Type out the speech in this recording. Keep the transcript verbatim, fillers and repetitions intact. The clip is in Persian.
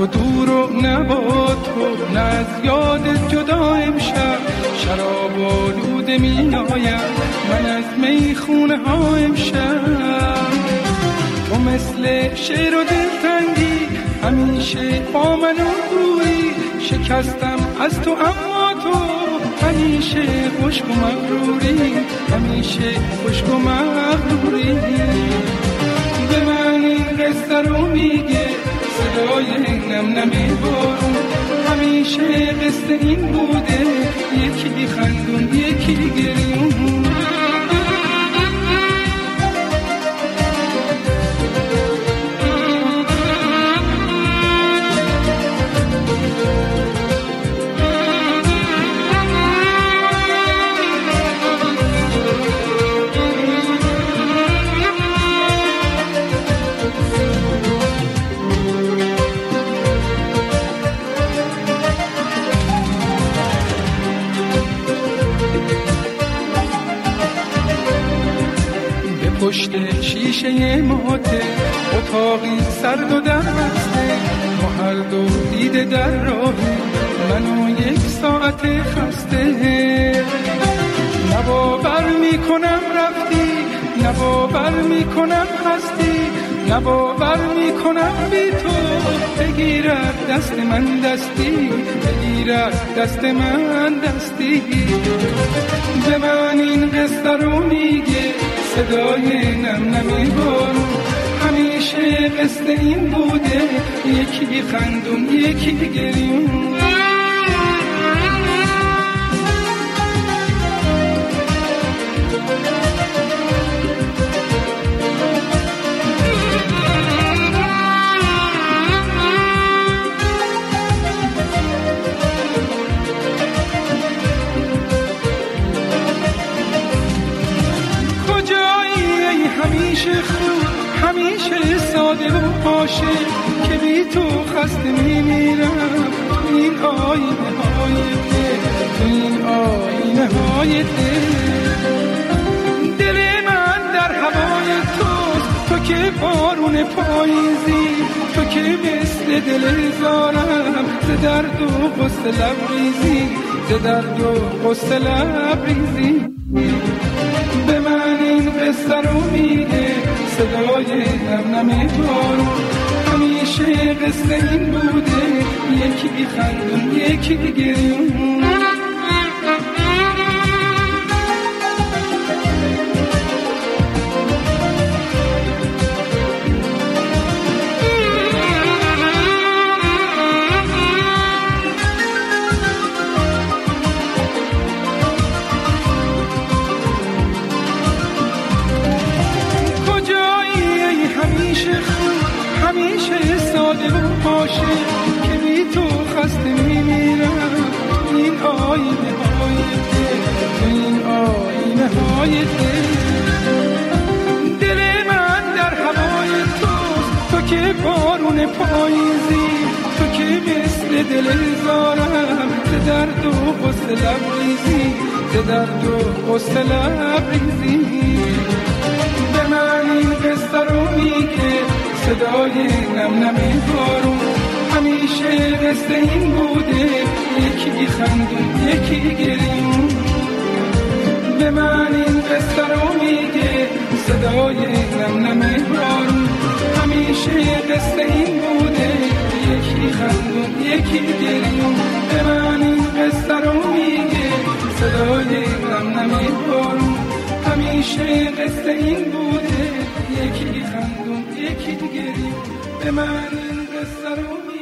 تو دور و نه با تو، نه از یاد جدا امشب شراب آلوده می آیم من از میخونه ها امشب. تو مثل شعر و دلتنگی همیشه با من روی، شکستم از تو اما تو همیشه خشک و مغروری، همیشه خشک و مغروری. به من این قصه رو میگه صدای نم نمی بارون، همیشه قصه این بوده یکی خندون یکی گریون. پشت شیشه ماته اتاقی سرد و در بسته، ما هر دو دیده در راهی منو یک ساعت خسته. نباور میکنم رفتی، نباور میکنم هستی، نباور میکنم بی تو بگیرد دست من دستی، بگیرد دست من دستی. به من این قصه رو میگه صدای نم نمی بارون، همیشه قصه این بوده یکی خندون یکی گریون. همیشه خوب، همیشه ساده و عاشق که بی تو خسته میمیرم تو این آینه های دل، تو این آینه های دل. دل من در هوای توست، تو که بارون پاییزی، تو که مثل دل زارم ز درد و غصه لبریزی، ز درد و غصه لبریزی. به من این قصه رو میگه صدای نم نم بارون، همیشه قصه این بوده یکی خندون یکی گریون. همیشه ساده و عاشق که بی تو خسته میمیرم این آینه های دل، این آینه های دل. دل من در هوای توست، تو که بارون پاییزی، تو که مثل دل زارم ز درد و غصه لبریزی، ز درد و غصه لبریزی. به من این قصه رو میگه صدای نم نمی بارون، همیشه قصه این بوده یکی خندون یکی گریون. به من این قصه رو میگه صدای نم نمی بارون، همیشه قصه این بوده یکی خندون یکی گریون. به من این قصه رو میگه صدای نم نمی بارون، همیشه قصه این بوده یکی خندون یکی گریون. به من این قصه رو میگه